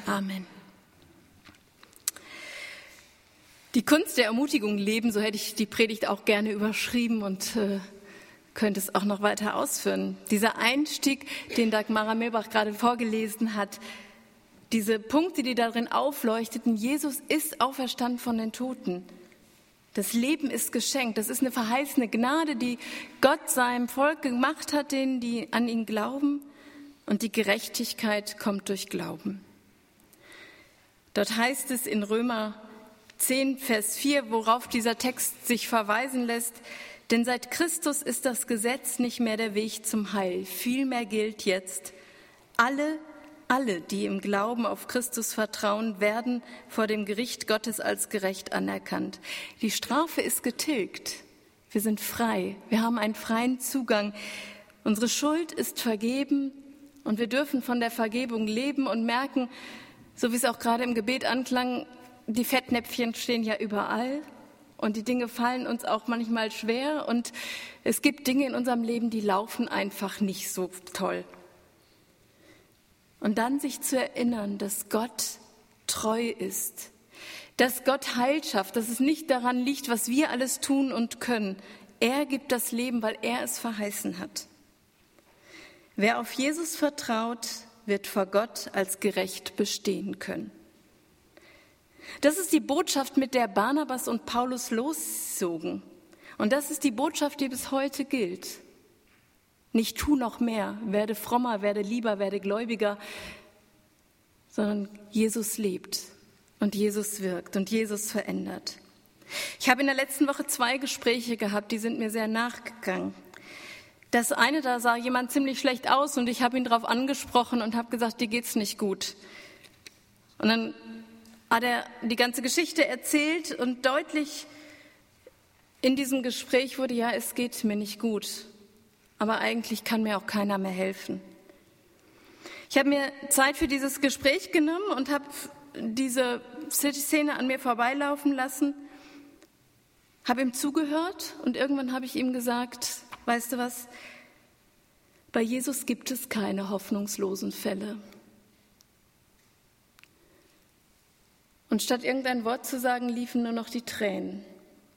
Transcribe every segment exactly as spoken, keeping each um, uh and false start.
Amen. Die Kunst der Ermutigung leben, so hätte ich die Predigt auch gerne überschrieben und äh, könnte es auch noch weiter ausführen. Dieser Einstieg, den Dagmara Milbach gerade vorgelesen hat, diese Punkte, die darin aufleuchteten, Jesus ist auferstanden von den Toten. Das Leben ist geschenkt. Das ist eine verheißene Gnade, die Gott seinem Volk gemacht hat, denen, die an ihn glauben. Und die Gerechtigkeit kommt durch Glauben. Dort heißt es in Römer zehn, Vers vier, worauf dieser Text sich verweisen lässt: Denn seit Christus ist das Gesetz nicht mehr der Weg zum Heil. Vielmehr gilt jetzt, alle, alle, die im Glauben auf Christus vertrauen, werden vor dem Gericht Gottes als gerecht anerkannt. Die Strafe ist getilgt. Wir sind frei. Wir haben einen freien Zugang. Unsere Schuld ist vergeben und wir dürfen von der Vergebung leben und merken, so wie es auch gerade im Gebet anklang, die Fettnäpfchen stehen ja überall und die Dinge fallen uns auch manchmal schwer und es gibt Dinge in unserem Leben, die laufen einfach nicht so toll. Und dann sich zu erinnern, dass Gott treu ist, dass Gott Heil schafft, dass es nicht daran liegt, was wir alles tun und können. Er gibt das Leben, weil er es verheißen hat. Wer auf Jesus vertraut, wird vor Gott als gerecht bestehen können. Das ist die Botschaft, mit der Barnabas und Paulus loszogen. Und das ist die Botschaft, die bis heute gilt. Nicht tu noch mehr, werde frommer, werde lieber, werde gläubiger, sondern Jesus lebt und Jesus wirkt und Jesus verändert. Ich habe in der letzten Woche zwei Gespräche gehabt, die sind mir sehr nachgegangen. Das eine, da sah jemand ziemlich schlecht aus und ich habe ihn darauf angesprochen und habe gesagt, dir geht's nicht gut. Und dann hat er die ganze Geschichte erzählt und deutlich in diesem Gespräch wurde, ja, es geht mir nicht gut, aber eigentlich kann mir auch keiner mehr helfen. Ich habe mir Zeit für dieses Gespräch genommen und habe diese Szene an mir vorbeilaufen lassen, habe ihm zugehört und irgendwann habe ich ihm gesagt, weißt du was, bei Jesus gibt es keine hoffnungslosen Fälle. Und statt irgendein Wort zu sagen, liefen nur noch die Tränen.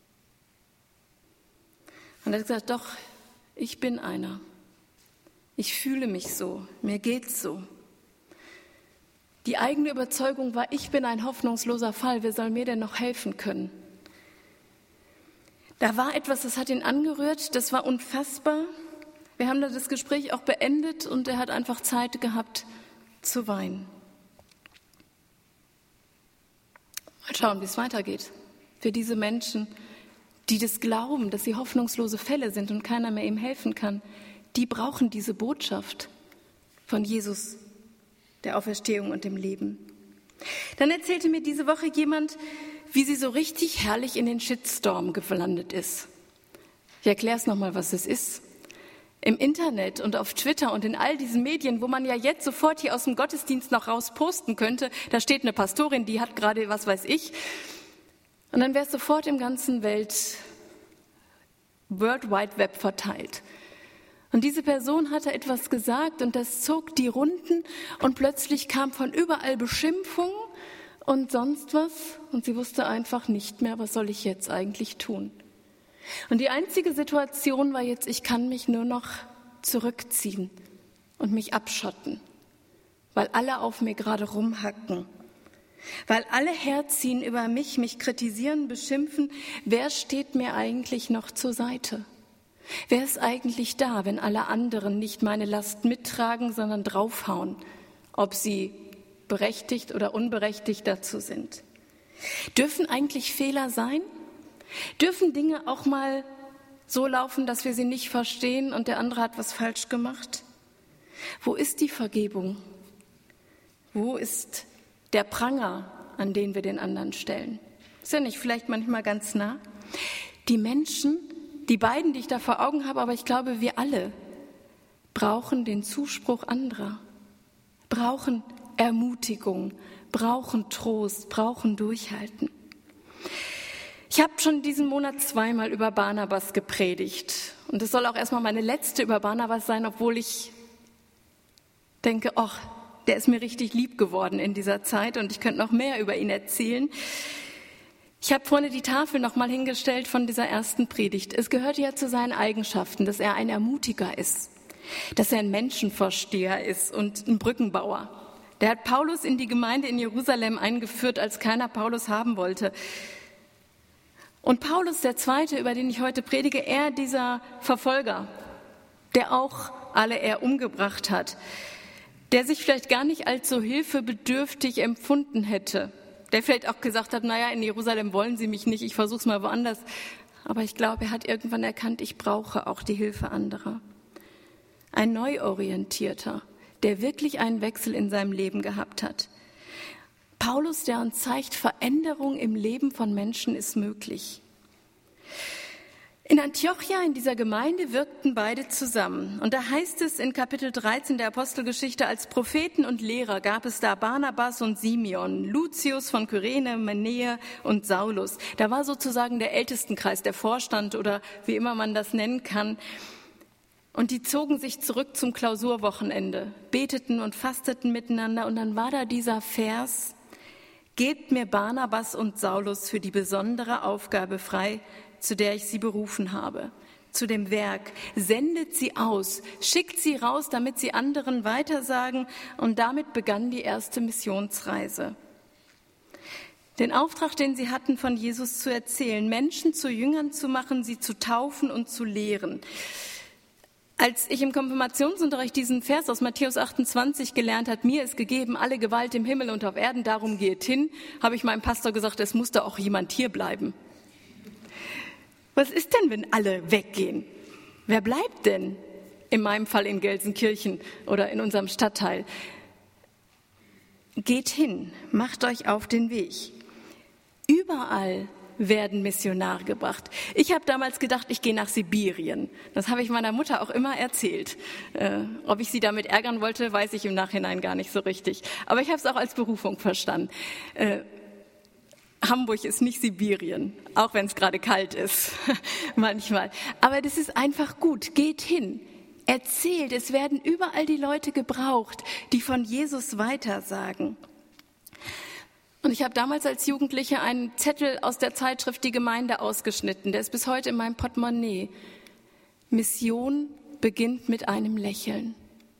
Und er hat gesagt, doch, ich bin einer. Ich fühle mich so, mir geht's so. Die eigene Überzeugung war, ich bin ein hoffnungsloser Fall, wer soll mir denn noch helfen können? Da war etwas, das hat ihn angerührt, das war unfassbar. Wir haben da das Gespräch auch beendet und er hat einfach Zeit gehabt zu weinen. Mal schauen, wie es weitergeht. Für diese Menschen, die das glauben, dass sie hoffnungslose Fälle sind und keiner mehr ihm helfen kann, die brauchen diese Botschaft von Jesus, der Auferstehung und dem Leben. Dann erzählte mir diese Woche jemand, wie sie so richtig herrlich in den Shitstorm gelandet ist. Ich erkläre es nochmal, was es ist. Im Internet und auf Twitter und in all diesen Medien, wo man ja jetzt sofort hier aus dem Gottesdienst noch raus posten könnte, da steht eine Pastorin, die hat gerade was weiß ich. Und dann wäre es sofort im ganzen Welt, World Wide Web verteilt. Und diese Person hatte etwas gesagt und das zog die Runden und plötzlich kam von überall Beschimpfung und sonst was. Und sie wusste einfach nicht mehr, was soll ich jetzt eigentlich tun. Und die einzige Situation war jetzt, ich kann mich nur noch zurückziehen und mich abschotten, weil alle auf mir gerade rumhacken, weil alle herziehen über mich, mich kritisieren, beschimpfen. Wer steht mir eigentlich noch zur Seite? Wer ist eigentlich da, wenn alle anderen nicht meine Last mittragen, sondern draufhauen, ob sie berechtigt oder unberechtigt dazu sind? Dürfen eigentlich Fehler sein? Dürfen Dinge auch mal so laufen, dass wir sie nicht verstehen und der andere hat was falsch gemacht? Wo ist die Vergebung? Wo ist der Pranger, an den wir den anderen stellen? Ist ja nicht vielleicht manchmal ganz nah? Die Menschen, die beiden, die ich da vor Augen habe, aber ich glaube, wir alle brauchen den Zuspruch anderer, brauchen Ermutigung, brauchen Trost, brauchen Durchhalten. Ich habe schon diesen Monat zweimal über Barnabas gepredigt und es soll auch erstmal meine letzte über Barnabas sein, obwohl ich denke, ach, der ist mir richtig lieb geworden in dieser Zeit und ich könnte noch mehr über ihn erzählen. Ich habe vorne die Tafel noch mal hingestellt von dieser ersten Predigt. Es gehört ja zu seinen Eigenschaften, dass er ein Ermutiger ist, dass er ein Menschenversteher ist und ein Brückenbauer. Der hat Paulus in die Gemeinde in Jerusalem eingeführt, als keiner Paulus haben wollte. Und Paulus, der Zweite, über den ich heute predige, er dieser Verfolger, der auch alle er umgebracht hat, der sich vielleicht gar nicht als so hilfebedürftig empfunden hätte, der vielleicht auch gesagt hat, naja, in Jerusalem wollen sie mich nicht, ich versuche es mal woanders. Aber ich glaube, er hat irgendwann erkannt, ich brauche auch die Hilfe anderer. Ein Neuorientierter, der wirklich einen Wechsel in seinem Leben gehabt hat. Paulus, der uns zeigt, Veränderung im Leben von Menschen ist möglich. In Antiochia, in dieser Gemeinde, wirkten beide zusammen. Und da heißt es in Kapitel dreizehn der Apostelgeschichte, als Propheten und Lehrer gab es da Barnabas und Simeon, Lucius von Kyrene, Manaen und Saulus. Da war sozusagen der Ältestenkreis, der Vorstand oder wie immer man das nennen kann. Und die zogen sich zurück zum Klausurwochenende, beteten und fasteten miteinander. Und dann war da dieser Vers: Gebt mir Barnabas und Saulus für die besondere Aufgabe frei, zu der ich sie berufen habe, zu dem Werk. Sendet sie aus, schickt sie raus, damit sie anderen weitersagen. Und damit begann die erste Missionsreise. Den Auftrag, den sie hatten, von Jesus zu erzählen, Menschen zu Jüngern zu machen, sie zu taufen und zu lehren. Als ich im Konfirmationsunterricht diesen Vers aus Matthäus achtundzwanzig gelernt habe, mir ist gegeben alle Gewalt im Himmel und auf Erden, darum geht hin, habe ich meinem Pastor gesagt, es muss da auch jemand hier bleiben. Was ist denn, wenn alle weggehen? Wer bleibt denn? In meinem Fall in Gelsenkirchen oder in unserem Stadtteil. Geht hin, macht euch auf den Weg. Überall werden Missionare gebracht. Ich habe damals gedacht, ich gehe nach Sibirien. Das habe ich meiner Mutter auch immer erzählt. Äh, ob ich sie damit ärgern wollte, weiß ich im Nachhinein gar nicht so richtig. Aber ich habe es auch als Berufung verstanden. Äh, Hamburg ist nicht Sibirien, auch wenn es gerade kalt ist, manchmal. Aber das ist einfach gut. Geht hin, erzählt. Es werden überall die Leute gebraucht, die von Jesus weitersagen. Und ich habe damals als Jugendliche einen Zettel aus der Zeitschrift Die Gemeinde ausgeschnitten. Der ist bis heute in meinem Portemonnaie. Mission beginnt mit einem Lächeln.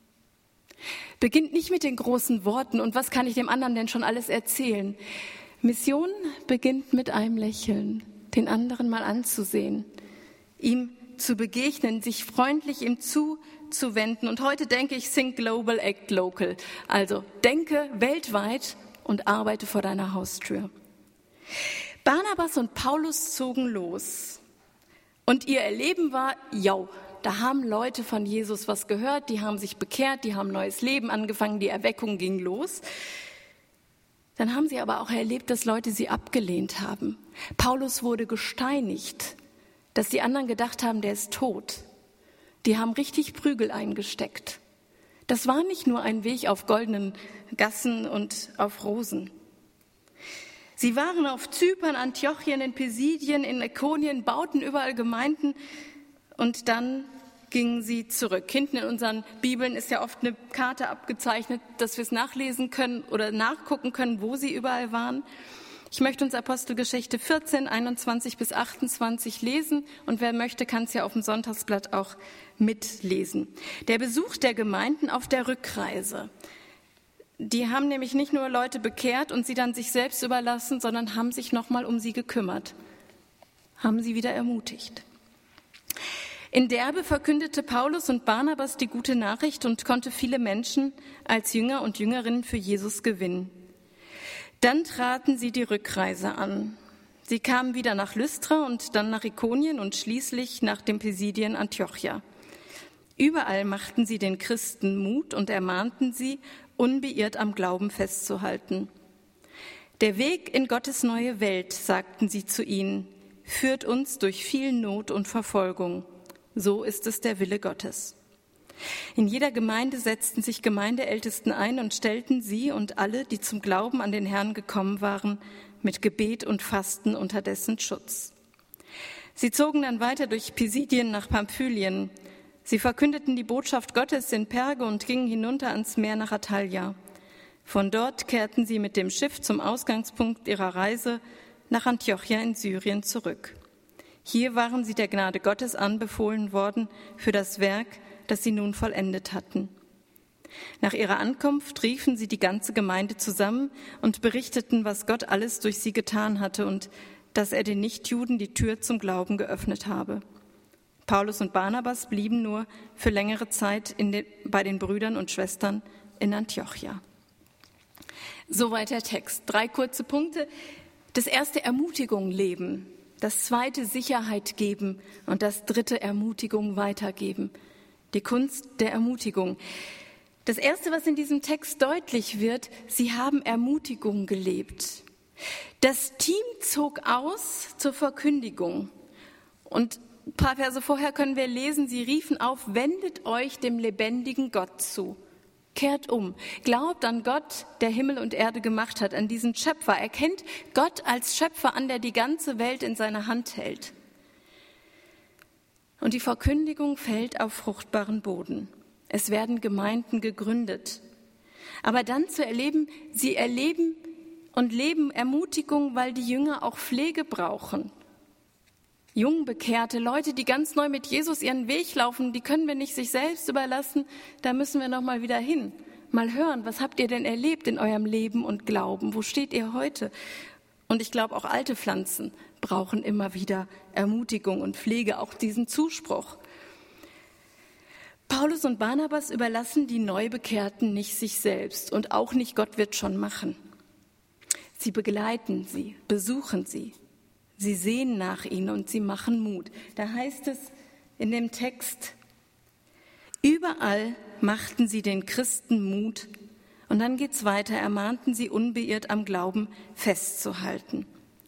Beginnt nicht mit den großen Worten und was kann ich dem anderen denn schon alles erzählen. Mission beginnt mit einem Lächeln, den anderen mal anzusehen, ihm zu begegnen, sich freundlich ihm zuzuwenden. Und heute denke ich, think global, act local. Also denke weltweit und arbeite vor deiner Haustür. Barnabas und Paulus zogen los. Und ihr Erleben war, ja, da haben Leute von Jesus was gehört, die haben sich bekehrt, die haben neues Leben angefangen, die Erweckung ging los. Dann haben sie aber auch erlebt, dass Leute sie abgelehnt haben. Paulus wurde gesteinigt, dass die anderen gedacht haben, der ist tot. Die haben richtig Prügel eingesteckt. Das war nicht nur ein Weg auf goldenen Gassen und auf Rosen. Sie waren auf Zypern, Antiochien, in Pisidien, in Ikonien, bauten überall Gemeinden und dann gingen sie zurück. Hinten in unseren Bibeln ist ja oft eine Karte abgezeichnet, dass wir es nachlesen können oder nachgucken können, wo sie überall waren. Ich möchte uns Apostelgeschichte vierzehn, einundzwanzig bis achtundzwanzig lesen und wer möchte, kann es ja auf dem Sonntagsblatt auch mitlesen. Der Besuch der Gemeinden auf der Rückreise. Die haben nämlich nicht nur Leute bekehrt und sie dann sich selbst überlassen, sondern haben sich nochmal um sie gekümmert, haben sie wieder ermutigt. In Derbe verkündete Paulus und Barnabas die gute Nachricht und konnte viele Menschen als Jünger und Jüngerinnen für Jesus gewinnen. Dann traten sie die Rückreise an. Sie kamen wieder nach Lystra und dann nach Ikonien und schließlich nach dem Pisidien Antiochia. Überall machten sie den Christen Mut und ermahnten sie, unbeirrt am Glauben festzuhalten. Der Weg in Gottes neue Welt, sagten sie zu ihnen, führt uns durch viel Not und Verfolgung. So ist es der Wille Gottes. In jeder Gemeinde setzten sich Gemeindeältesten ein und stellten sie und alle, die zum Glauben an den Herrn gekommen waren, mit Gebet und Fasten unter dessen Schutz. Sie zogen dann weiter durch Pisidien nach Pamphylien. Sie verkündeten die Botschaft Gottes in Perge und gingen hinunter ans Meer nach Attalia. Von dort kehrten sie mit dem Schiff zum Ausgangspunkt ihrer Reise nach Antiochia in Syrien zurück. Hier waren sie der Gnade Gottes anbefohlen worden für das Werk, das sie nun vollendet hatten. Nach ihrer Ankunft riefen sie die ganze Gemeinde zusammen und berichteten, was Gott alles durch sie getan hatte und dass er den Nichtjuden die Tür zum Glauben geöffnet habe. Paulus und Barnabas blieben nur für längere Zeit in den, bei den Brüdern und Schwestern in Antiochia. Soweit der Text. Drei kurze Punkte. Das erste, Ermutigung leben. Das zweite, Sicherheit geben. Und das dritte, Ermutigung weitergeben. Die Kunst der Ermutigung. Das erste, was in diesem Text deutlich wird, sie haben Ermutigung gelebt. Das Team zog aus zur Verkündigung. Und ein paar Verse vorher können wir lesen, sie riefen auf, wendet euch dem lebendigen Gott zu. Kehrt um, glaubt an Gott, der Himmel und Erde gemacht hat, an diesen Schöpfer. Erkennt Gott als Schöpfer an, der die ganze Welt in seiner Hand hält. Und die Verkündigung fällt auf fruchtbaren Boden. Es werden Gemeinden gegründet. Aber dann zu erleben, sie erleben und leben Ermutigung, weil die Jünger auch Pflege brauchen. Jungbekehrte, Leute, die ganz neu mit Jesus ihren Weg laufen, die können wir nicht sich selbst überlassen, da müssen wir noch mal wieder hin. Mal hören, was habt ihr denn erlebt in eurem Leben und Glauben? Wo steht ihr heute? Und ich glaube, auch alte Pflanzen brauchen immer wieder Ermutigung und Pflege, auch diesen Zuspruch. Paulus und Barnabas überlassen die Neubekehrten nicht sich selbst und auch nicht Gott wird schon machen. Sie begleiten sie, besuchen sie. Sie sehen nach ihnen und sie machen Mut. Da heißt es in dem Text, überall machten sie den Christen Mut. Und dann geht's weiter, ermahnten sie unbeirrt am Glauben festzuhalten.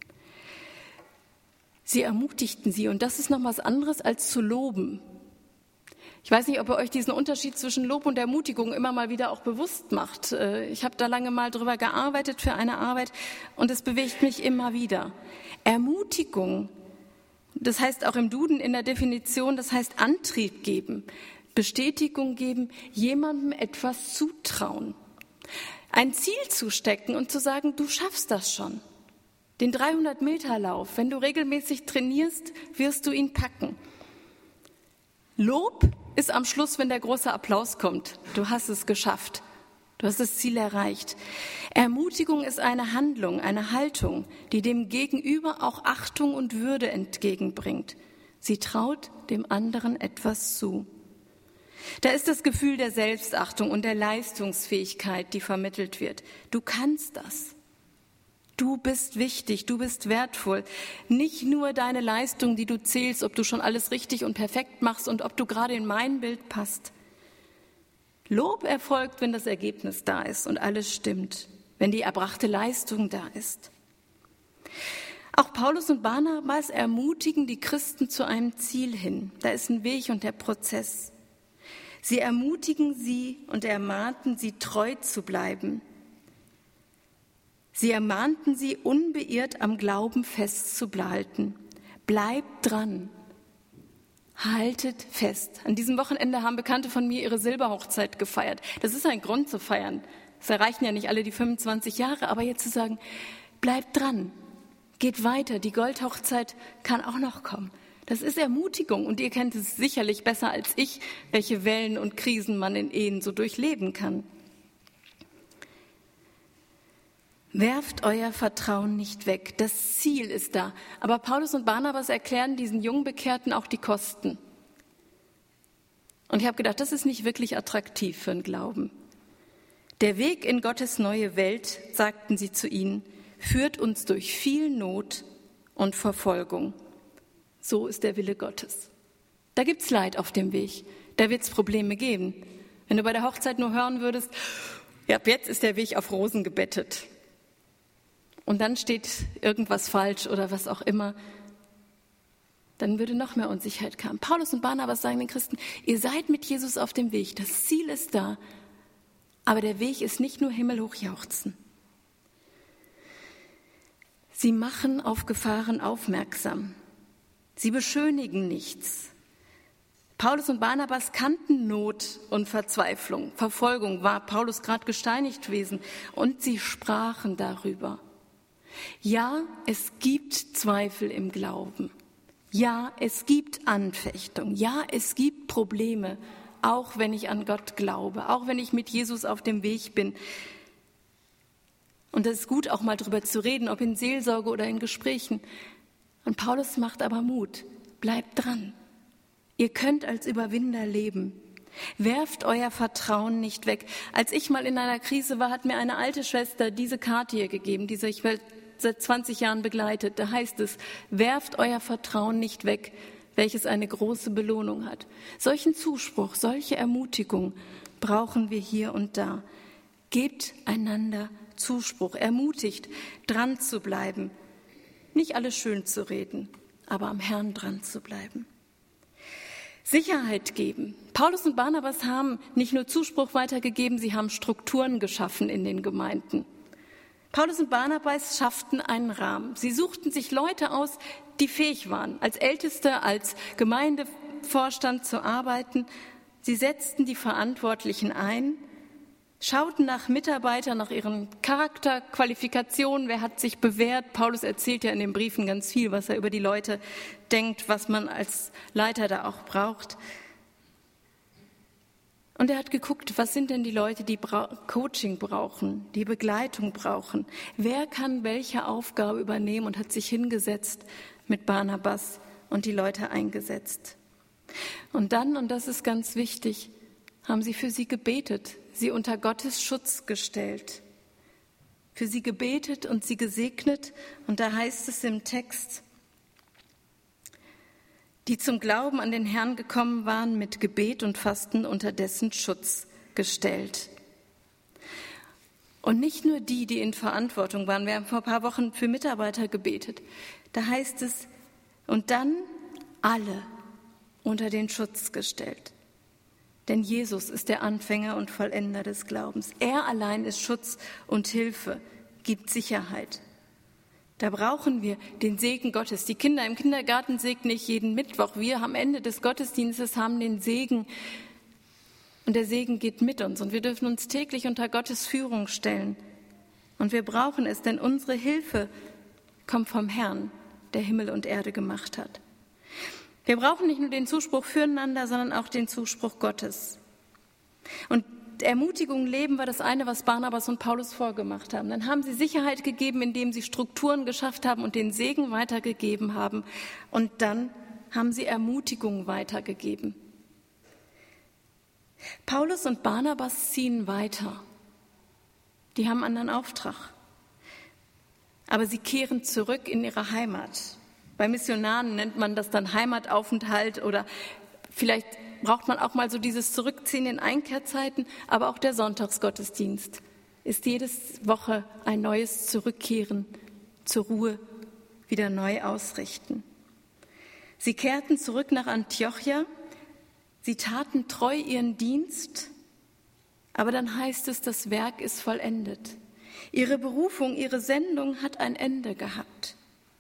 Sie ermutigten sie und das ist noch was anderes als zu loben. Ich weiß nicht, ob ihr euch diesen Unterschied zwischen Lob und Ermutigung immer mal wieder auch bewusst macht. Ich habe da lange mal drüber gearbeitet für eine Arbeit und es bewegt mich immer wieder. Ermutigung, das heißt auch im Duden in der Definition, das heißt Antrieb geben, Bestätigung geben, jemandem etwas zutrauen, ein Ziel zu stecken und zu sagen, du schaffst das schon. Den dreihundert Meter Lauf, wenn du regelmäßig trainierst, wirst du ihn packen. Lob ist am Schluss, wenn der große Applaus kommt. Du hast es geschafft. Du hast das Ziel erreicht. Ermutigung ist eine Handlung, eine Haltung, die dem Gegenüber auch Achtung und Würde entgegenbringt. Sie traut dem anderen etwas zu. Da ist das Gefühl der Selbstachtung und der Leistungsfähigkeit, die vermittelt wird. Du kannst das. Du bist wichtig, du bist wertvoll. Nicht nur deine Leistung, die du zählst, ob du schon alles richtig und perfekt machst und ob du gerade in mein Bild passt. Lob erfolgt, wenn das Ergebnis da ist und alles stimmt, wenn die erbrachte Leistung da ist. Auch Paulus und Barnabas ermutigen die Christen zu einem Ziel hin. Da ist ein Weg und der Prozess. Sie ermutigen sie und ermahnten sie, treu zu bleiben. Sie ermahnten sie, unbeirrt am Glauben festzuhalten. Bleibt dran. Haltet fest. An diesem Wochenende haben Bekannte von mir ihre Silberhochzeit gefeiert. Das ist ein Grund zu feiern. Es erreichen ja nicht alle die fünfundzwanzig Jahre, aber jetzt zu sagen, bleibt dran, geht weiter, die Goldhochzeit kann auch noch kommen. Das ist Ermutigung und ihr kennt es sicherlich besser als ich, welche Wellen und Krisen man in Ehen so durchleben kann. Werft euer Vertrauen nicht weg. Das Ziel ist da. Aber Paulus und Barnabas erklären diesen Jungbekehrten auch die Kosten. Und ich habe gedacht, das ist nicht wirklich attraktiv für den Glauben. Der Weg in Gottes neue Welt, sagten sie zu ihnen, führt uns durch viel Not und Verfolgung. So ist der Wille Gottes. Da gibt's Leid auf dem Weg. Da wird's Probleme geben. Wenn du bei der Hochzeit nur hören würdest, ja, ab jetzt ist der Weg auf Rosen gebettet. Und dann steht irgendwas falsch oder was auch immer, dann würde noch mehr Unsicherheit kommen. Paulus und Barnabas sagen den Christen, ihr seid mit Jesus auf dem Weg, das Ziel ist da, aber der Weg ist nicht nur himmelhoch jauchzen. Sie machen auf Gefahren aufmerksam, sie beschönigen nichts. Paulus und Barnabas kannten Not und Verzweiflung. Verfolgung war Paulus gerade gesteinigt gewesen und sie sprachen darüber. Ja, es gibt Zweifel im Glauben. Ja, es gibt Anfechtung. Ja, es gibt Probleme, auch wenn ich an Gott glaube, auch wenn ich mit Jesus auf dem Weg bin. Und es ist gut, auch mal drüber zu reden, ob in Seelsorge oder in Gesprächen. Und Paulus macht aber Mut. Bleibt dran. Ihr könnt als Überwinder leben. Werft euer Vertrauen nicht weg. Als ich mal in einer Krise war, hat mir eine alte Schwester diese Karte hier gegeben, diese ich seit zwanzig Jahren begleitet. Da heißt es, werft euer Vertrauen nicht weg, welches eine große Belohnung hat. Solchen Zuspruch, solche Ermutigung brauchen wir hier und da. Gebt einander Zuspruch, ermutigt, dran zu bleiben. Nicht alles schön zu reden, aber am Herrn dran zu bleiben. Sicherheit geben. Paulus und Barnabas haben nicht nur Zuspruch weitergegeben, sie haben Strukturen geschaffen in den Gemeinden. Paulus und Barnabas schafften einen Rahmen. Sie suchten sich Leute aus, die fähig waren, als Älteste, als Gemeindevorstand zu arbeiten. Sie setzten die Verantwortlichen ein, schauten nach Mitarbeitern, nach ihren Charakterqualifikationen, wer hat sich bewährt. Paulus erzählt ja in den Briefen ganz viel, was er über die Leute denkt, was man als Leiter da auch braucht. Und er hat geguckt, was sind denn die Leute, die Coaching brauchen, die Begleitung brauchen. Wer kann welche Aufgabe übernehmen und hat sich hingesetzt mit Barnabas und die Leute eingesetzt. Und dann, und das ist ganz wichtig, haben sie für sie gebetet, sie unter Gottes Schutz gestellt. Für sie gebetet und sie gesegnet. Und da heißt es im Text, die zum Glauben an den Herrn gekommen waren, mit Gebet und Fasten unter dessen Schutz gestellt. Und nicht nur die, die in Verantwortung waren. Wir haben vor ein paar Wochen für Mitarbeiter gebetet. Da heißt es, und dann alle unter den Schutz gestellt. Denn Jesus ist der Anfänger und Vollender des Glaubens. Er allein ist Schutz und Hilfe, gibt Sicherheit. Da brauchen wir den Segen Gottes. Die Kinder im Kindergarten segne ich jeden Mittwoch. Wir am Ende des Gottesdienstes haben den Segen. Und der Segen geht mit uns. Und wir dürfen uns täglich unter Gottes Führung stellen. Und wir brauchen es, denn unsere Hilfe kommt vom Herrn, der Himmel und Erde gemacht hat. Wir brauchen nicht nur den Zuspruch füreinander, sondern auch den Zuspruch Gottes. Und Ermutigung leben war das eine, was Barnabas und Paulus vorgemacht haben. Dann haben sie Sicherheit gegeben, indem sie Strukturen geschafft haben und den Segen weitergegeben haben. Und dann haben sie Ermutigung weitergegeben. Paulus und Barnabas ziehen weiter. Die haben einen anderen Auftrag. Aber sie kehren zurück in ihre Heimat. Bei Missionaren nennt man das dann Heimataufenthalt oder vielleicht braucht man auch mal so dieses Zurückziehen in Einkehrzeiten, aber auch der Sonntagsgottesdienst ist jede Woche ein neues Zurückkehren zur Ruhe, wieder neu ausrichten. Sie kehrten zurück nach Antiochia, sie taten treu ihren Dienst, aber dann heißt es, das Werk ist vollendet. Ihre Berufung, ihre Sendung hat ein Ende gehabt.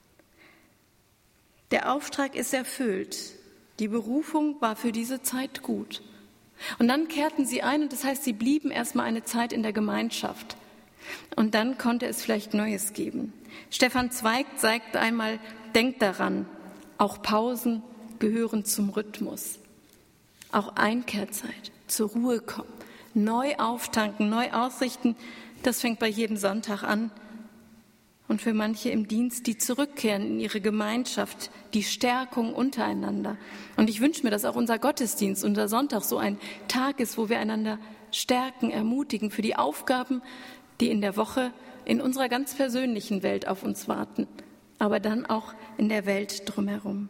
Der Auftrag ist erfüllt. Die Berufung war für diese Zeit gut. Und dann kehrten sie ein und das heißt, sie blieben erstmal eine Zeit in der Gemeinschaft. Und dann konnte es vielleicht Neues geben. Stefan Zweig sagt einmal, denkt daran, auch Pausen gehören zum Rhythmus. Auch Einkehrzeit, zur Ruhe kommen, neu auftanken, neu ausrichten, das fängt bei jedem Sonntag an. Und für manche im Dienst, die zurückkehren in ihre Gemeinschaft, die Stärkung untereinander. Und ich wünsche mir, dass auch unser Gottesdienst, unser Sonntag so ein Tag ist, wo wir einander stärken, ermutigen für die Aufgaben, die in der Woche in unserer ganz persönlichen Welt auf uns warten, aber dann auch in der Welt drumherum.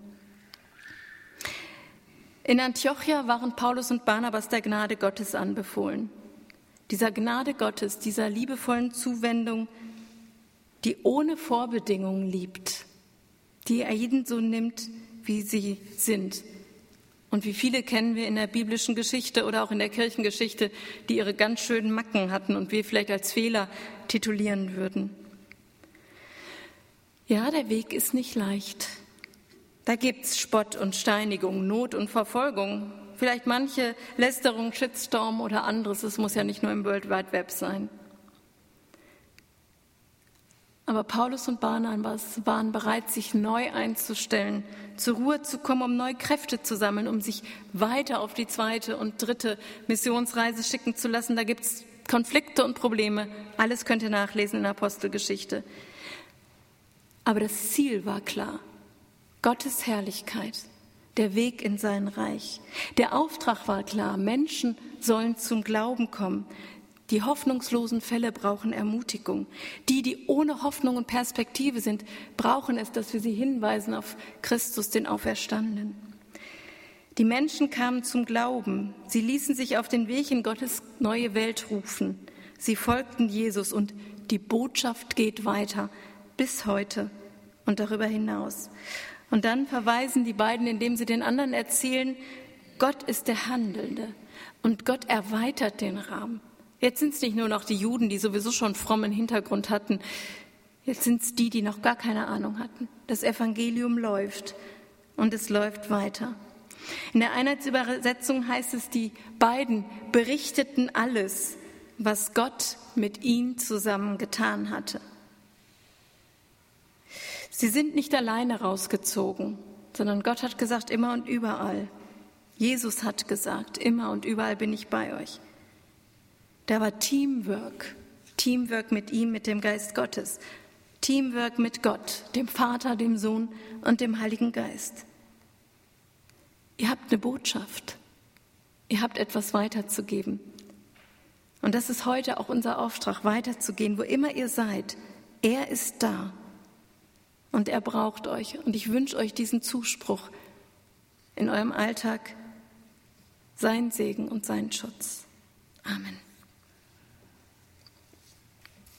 In Antiochia waren Paulus und Barnabas der Gnade Gottes anbefohlen. Dieser Gnade Gottes, dieser liebevollen Zuwendung, die ohne Vorbedingungen liebt, die er jeden so nimmt, wie sie sind. Und wie viele kennen wir in der biblischen Geschichte oder auch in der Kirchengeschichte, die ihre ganz schönen Macken hatten und wir vielleicht als Fehler titulieren würden. Ja, der Weg ist nicht leicht. Da gibt's Spott und Steinigung, Not und Verfolgung. vielleicht manche Lästerung, Shitstorm oder anderes. Es muss ja nicht nur im World Wide Web sein. Aber Paulus und Barnabas waren bereit, sich neu einzustellen, zur Ruhe zu kommen, um neue Kräfte zu sammeln, um sich weiter auf die zweite und dritte Missionsreise schicken zu lassen. Da gibt es Konflikte und Probleme. Alles könnt ihr nachlesen in der Apostelgeschichte. Aber das Ziel war klar. Gottes Herrlichkeit, der Weg in sein Reich. Der Auftrag war klar. Menschen sollen zum Glauben kommen. Die hoffnungslosen Fälle brauchen Ermutigung. Die, die ohne Hoffnung und Perspektive sind, brauchen es, dass wir sie hinweisen auf Christus, den Auferstandenen. Die Menschen kamen zum Glauben. Sie ließen sich auf den Weg in Gottes neue Welt rufen. Sie folgten Jesus und die Botschaft geht weiter bis heute und darüber hinaus. Und dann verweisen die beiden, indem sie den anderen erzählen, Gott ist der Handelnde und Gott erweitert den Rahmen. Jetzt sind es nicht nur noch die Juden, die sowieso schon frommen Hintergrund hatten. Jetzt sind es die, die noch gar keine Ahnung hatten. Das Evangelium läuft und es läuft weiter. In der Einheitsübersetzung heißt es, die beiden berichteten alles, was Gott mit ihnen zusammen getan hatte. Sie sind nicht alleine rausgezogen, sondern Gott hat gesagt, immer und überall. Jesus hat gesagt, immer und überall bin ich bei euch. Da war Teamwork, Teamwork mit ihm, mit dem Geist Gottes, Teamwork mit Gott, dem Vater, dem Sohn und dem Heiligen Geist. Ihr habt eine Botschaft, ihr habt etwas weiterzugeben. Und das ist heute auch unser Auftrag, weiterzugehen, wo immer ihr seid. Er ist da und er braucht euch. Und ich wünsche euch diesen Zuspruch in eurem Alltag, seinen Segen und seinen Schutz. Amen.